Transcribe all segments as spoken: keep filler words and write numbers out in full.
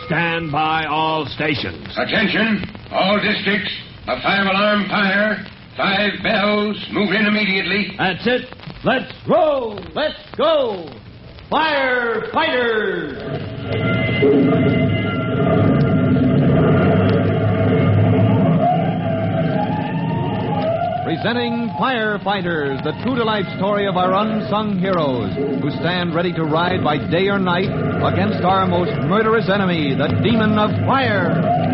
stand by all stations. Attention, all districts. A five-alarm fire. Five bells. Move in immediately. That's it. Let's roll. Let's go. Firefighters! Presenting Firefighters, the true-to-life story of our unsung heroes who stand ready to ride by day or night against our most murderous enemy, the demon of fire.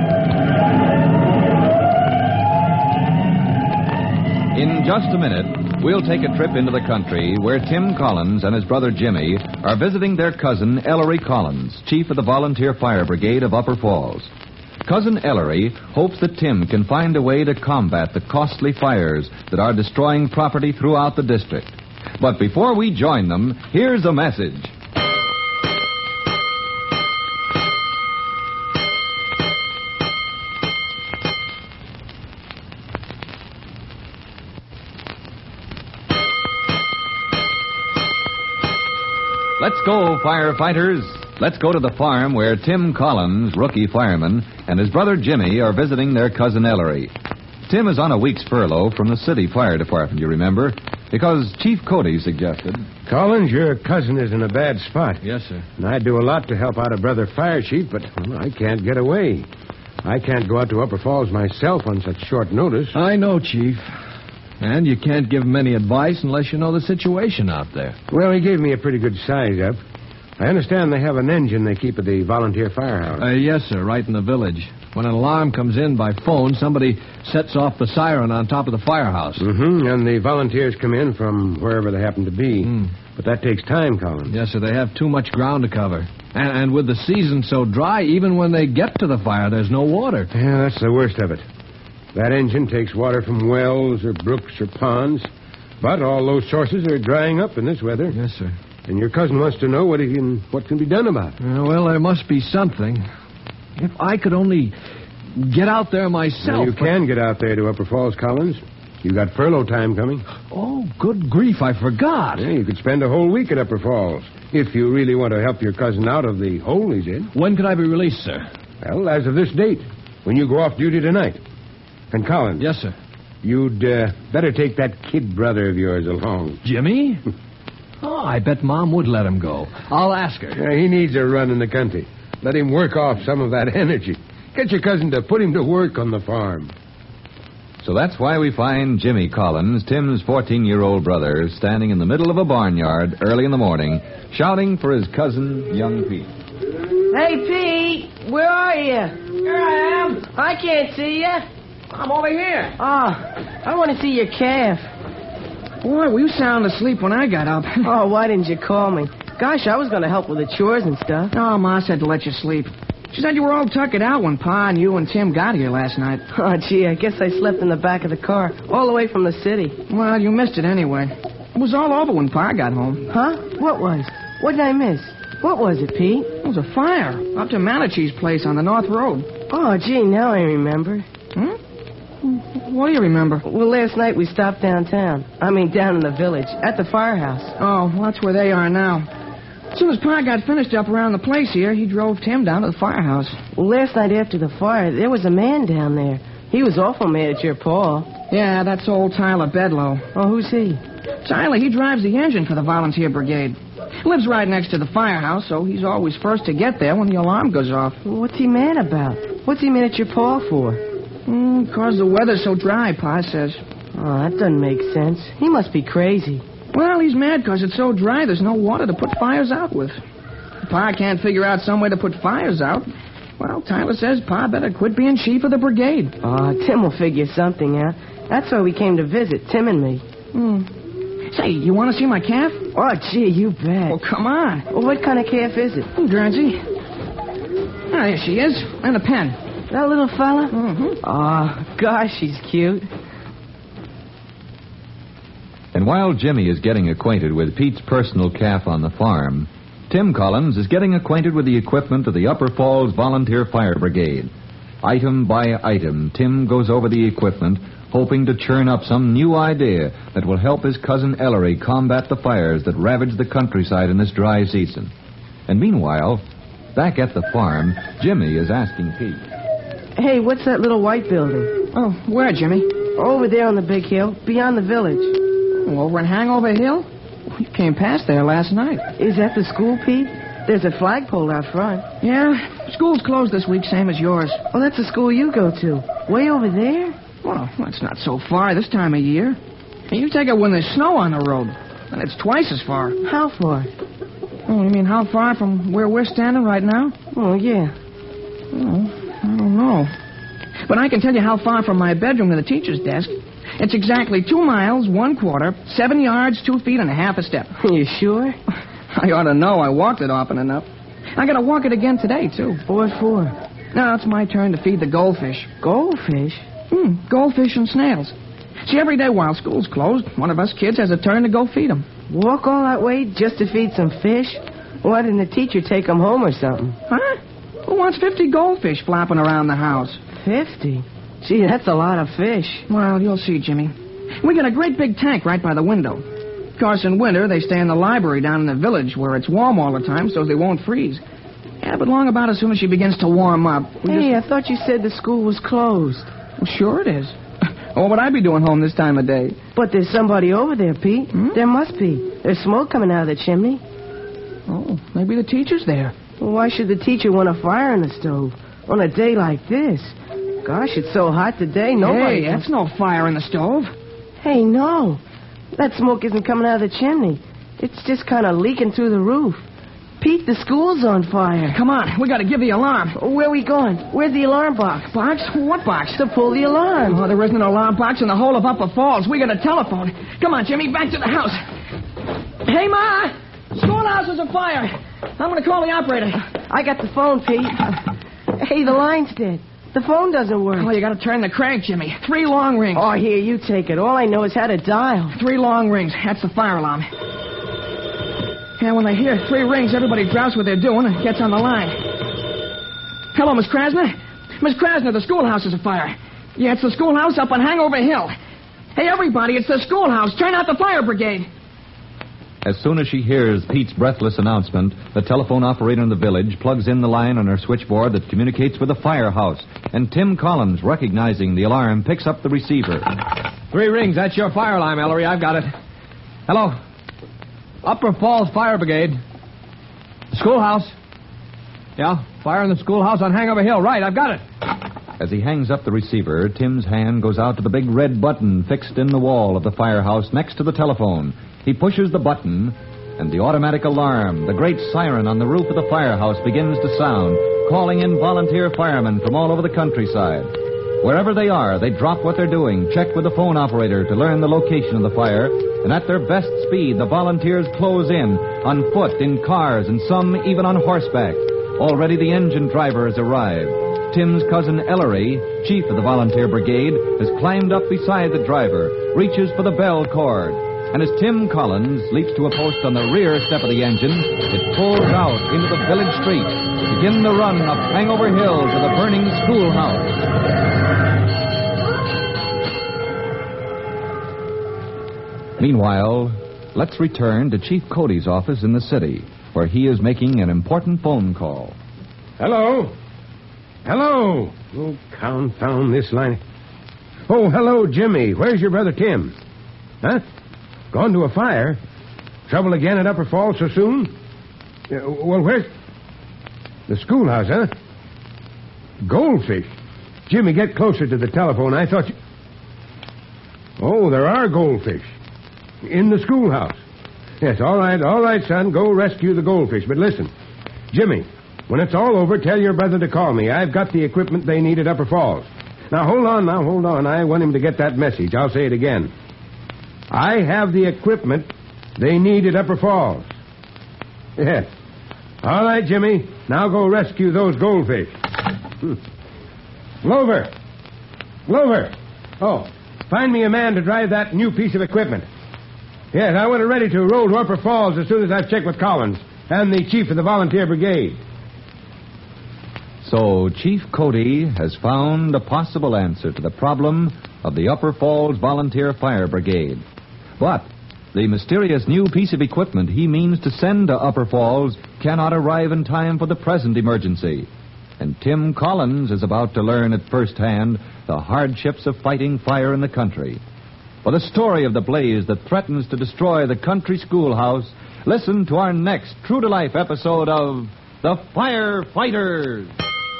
In just a minute, we'll take a trip into the country where Tim Collins and his brother Jimmy are visiting their cousin Ellery Collins, chief of the Volunteer Fire Brigade of Upper Falls. Cousin Ellery hopes that Tim can find a way to combat the costly fires that are destroying property throughout the district. But before we join them, here's a message. Let's go, firefighters. Let's go to the farm where Tim Collins, rookie fireman, and his brother Jimmy are visiting their cousin Ellery. Tim is on a week's furlough from the city fire department, you remember, because Chief Cody suggested. Collins, your cousin is in a bad spot. Yes, sir. And I do a lot to help out a brother fire chief, but well, I can't get away. I can't go out to Upper Falls myself on such short notice. I know, Chief. And you can't give him any advice unless you know the situation out there. Well, he gave me a pretty good size up. I understand they have an engine they keep at the volunteer firehouse. Uh, yes, sir, right in the village. When an alarm comes in by phone, somebody sets off the siren on top of the firehouse. Mm-hmm, and the volunteers come in from wherever they happen to be. Mm. But that takes time, Collins. Yes, sir, they have too much ground to cover. And, and with the season so dry, even when they get to the fire, there's no water. Yeah, that's the worst of it. That engine takes water from wells or brooks or ponds. But all those sources are drying up in this weather. Yes, sir. And your cousin wants to know what he can, what can be done about it. Uh, well, there must be something. If I could only get out there myself. Well, you but... can get out there to Upper Falls, Collins. You got furlough time coming. Oh, good grief, I forgot. Yeah, you could spend a whole week at Upper Falls if you really want to help your cousin out of the hole he's in. When could I be released, sir? Well, as of this date, when you go off duty tonight. And Collins. Yes, sir. You'd uh, better take that kid brother of yours along. Jimmy? Oh, I bet Mom would let him go. I'll ask her. Yeah, he needs a run in the country. Let him work off some of that energy. Get your cousin to put him to work on the farm. So that's why we find Jimmy Collins, Tim's fourteen-year-old brother, standing in the middle of a barnyard early in the morning, shouting for his cousin, young Pete. Hey, Pete, where are you? Here I am. I can't see you. I'm over here. Oh, I want to see your calf. Boy, were you sound asleep when I got up. Oh, why didn't you call me? Gosh, I was going to help with the chores and stuff. Oh, Ma said to let you sleep. She said you were all tuckered out when Pa and you and Tim got here last night. Oh, gee, I guess I slept in the back of the car, all the way from the city. Well, you missed it anyway. It was all over when Pa got home. Huh? What was? What did I miss? What was it, Pete? It was a fire up to Manichee's place on the North Road. Oh, gee, now I remember. Hmm? What do you remember? Well, last night we stopped downtown. I mean, down in the village, at the firehouse. Oh, well, that's where they are now. As soon as Pa got finished up around the place here, he drove Tim down to the firehouse. Well, last night after the fire, there was a man down there. He was awful mad at your pa. Yeah, that's old Tyler Bedlow. Oh, who's he? Tyler, he drives the engine for the volunteer brigade. Lives right next to the firehouse, so he's always first to get there when the alarm goes off. Well, what's he mad about? What's he mad at your pa for? Mm, 'cause the weather's so dry, Pa says. Oh, that doesn't make sense. He must be crazy. Well, he's mad 'cause it's so dry there's no water to put fires out with. Pa can't figure out some way to put fires out. Well, Tyler says Pa better quit being chief of the brigade. Oh, Tim will figure something out. That's why we came to visit, Tim and me. Hmm. Say, you want to see my calf? Oh, gee, you bet. Well, come on. Well, what kind of calf is it? Oh, Guernsey. Ah, there she is. And a pen. That little fella? Mm-hmm. Oh, gosh, she's cute. And while Jimmy is getting acquainted with Pete's personal calf on the farm, Tim Collins is getting acquainted with the equipment of the Upper Falls Volunteer Fire Brigade. Item by item, Tim goes over the equipment, hoping to churn up some new idea that will help his cousin Ellery combat the fires that ravage the countryside in this dry season. And meanwhile, Back at the farm, Jimmy is asking Pete. Hey, what's that little white building? Oh, where, Jimmy? Over there on the big hill, beyond the village. Oh, over in Hangover Hill? We came past there last night. Is that the school, Pete? There's a flagpole out front. Yeah, school's closed this week, same as yours. Oh, that's the school you go to. Way over there? Well, that's not so far this time of year. And you take it when there's snow on the road, and it's twice as far. How far? Oh, you mean how far from where we're standing right now? Oh, yeah. Oh, I don't know. But I can tell you how far from my bedroom to the teacher's desk. It's exactly two miles, one quarter, seven yards, two feet, and a half a step. You sure? I ought to know. I walked it often enough. I got to walk it again today, too. What for? Now it's my turn to feed the goldfish. Goldfish? Hmm, goldfish and snails. See, every day while school's closed, one of us kids has a turn to go feed them. Walk all that way just to feed some fish? Why didn't the teacher take them home or something? Huh? Who wants fifty goldfish flopping around the house? Fifty? Gee, that's a lot of fish. Well, you'll see, Jimmy. We got a great big tank right by the window. Of course, in winter, they stay in the library down in the village where it's warm all the time so they won't freeze. Yeah, but long about as soon as she begins to warm up... Hey, just... I thought you said the school was closed. Well, sure it is. What would I be doing home this time of day? But there's somebody over there, Pete. Hmm? There must be. There's smoke coming out of the chimney. Oh, maybe the teacher's there. Well, why should the teacher want a fire in the stove on a day like this? Gosh, it's so hot today, nobody... Hey, that's no fire in the stove. Hey, no. That smoke isn't coming out of the chimney. It's just kind of leaking through the roof. Pete, the school's on fire. Come on, we got to give the alarm. Where are we going? Where's the alarm box? Box? What box? To pull the alarm. Oh, there isn't an alarm box in the whole of Upper Falls. We got a telephone. Come on, Jimmy, back to the house. Hey, Ma! Schoolhouse is afire. I'm going to call the operator. I got the phone, Pete. Hey, the line's dead. The phone doesn't work. Oh, you got to turn the crank, Jimmy. Three long rings. Oh, here, you take it. All I know is how to dial. Three long rings. That's the fire alarm. And when they hear three rings, everybody drops what they're doing and gets on the line. Hello, Miss Krasner? Miss Krasner, the schoolhouse is afire. Yeah, it's the schoolhouse up on Hangover Hill. Hey, everybody, it's the schoolhouse. Turn out the fire brigade. As soon as she hears Pete's breathless announcement, the telephone operator in the village plugs in the line on her switchboard that communicates with the firehouse. And Tim Collins, recognizing the alarm, picks up the receiver. Three rings. That's your fire alarm, Ellery. I've got it. Hello. Upper Falls Fire Brigade. Schoolhouse. Yeah, fire in the schoolhouse on Hangover Hill. Right, I've got it. As he hangs up the receiver, Tim's hand goes out to the big red button fixed in the wall of the firehouse next to the telephone. He pushes the button, and the automatic alarm, the great siren on the roof of the firehouse, begins to sound, calling in volunteer firemen from all over the countryside. Wherever they are, they drop what they're doing, check with the phone operator to learn the location of the fire, and at their best speed, the volunteers close in, on foot, in cars, and some even on horseback. Already the engine driver has arrived. Tim's cousin Ellery, chief of the volunteer brigade, has climbed up beside the driver, reaches for the bell cord. And as Tim Collins leaps to a post on the rear step of the engine, it pulls out into the village street, to begin the run up Hangover Hill to the burning schoolhouse. Meanwhile, let's return to Chief Cody's office in the city, where he is making an important phone call. Hello? Hello? Oh, confound this line. Oh, hello, Jimmy. Where's your brother Tim? Huh? Gone to a fire? Trouble again at Upper Falls so soon? Uh, well, where's... The schoolhouse, huh? Goldfish. Jimmy, get closer to the telephone. I thought you... Oh, there are goldfish. In the schoolhouse. Yes, all right, all right, son. Go rescue the goldfish. But listen, Jimmy, when it's all over, tell your brother to call me. I've got the equipment they need at Upper Falls. Now, hold on, now, hold on. I want him to get that message. I'll say it again. I have the equipment they need at Upper Falls. Yes. All right, Jimmy. Now go rescue those goldfish. Hmm. Glover. Glover. Oh, find me a man to drive that new piece of equipment. Yes, I want it ready to roll to Upper Falls as soon as I've checked with Collins and the chief of the volunteer brigade. So Chief Cody has found a possible answer to the problem of the Upper Falls Volunteer Fire Brigade. But The mysterious new piece of equipment he means to send to Upper Falls cannot arrive in time for the present emergency. And Tim Collins is about to learn at first hand the hardships of fighting fire in the country. For the story of the blaze that threatens to destroy the country schoolhouse, listen to our next true-to-life episode of The Firefighters.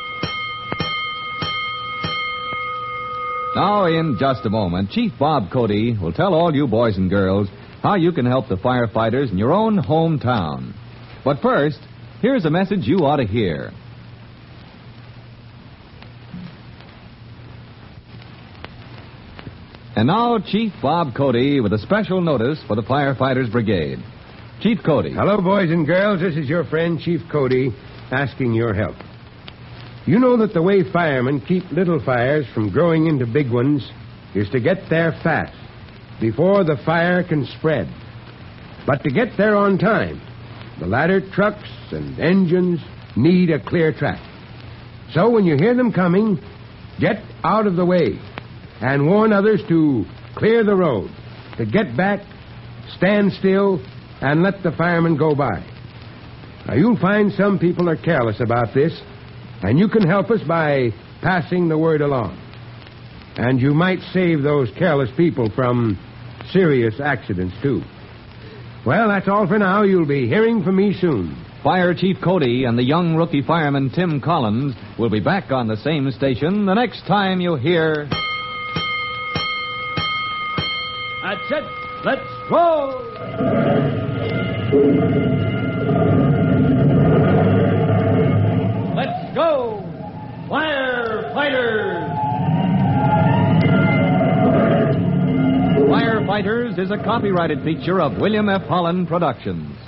Now, in just a moment, Chief Bob Cody will tell all you boys and girls how you can help the firefighters in your own hometown. But first, here's a message you ought to hear. And now, Chief Bob Cody with a special notice for the Firefighters Brigade. Chief Cody. Hello, boys and girls. This is your friend, Chief Cody, asking your help. You know that the way firemen keep little fires from growing into big ones is to get there fast, before the fire can spread. But to get there on time, the ladder trucks and engines need a clear track. So when you hear them coming, get out of the way and warn others to clear the road, to get back, stand still, and let the firemen go by. Now, you'll find some people are careless about this, and you can help us by passing the word along. And you might save those careless people from serious accidents, too. Well, that's all for now. You'll be hearing from me soon. Fire Chief Cody and the young rookie fireman Tim Collins will be back on the same station the next time you hear... That's it. Let's roll. Let's go. Firefighters. Firefighters is a copyrighted feature of William F. Holland Productions.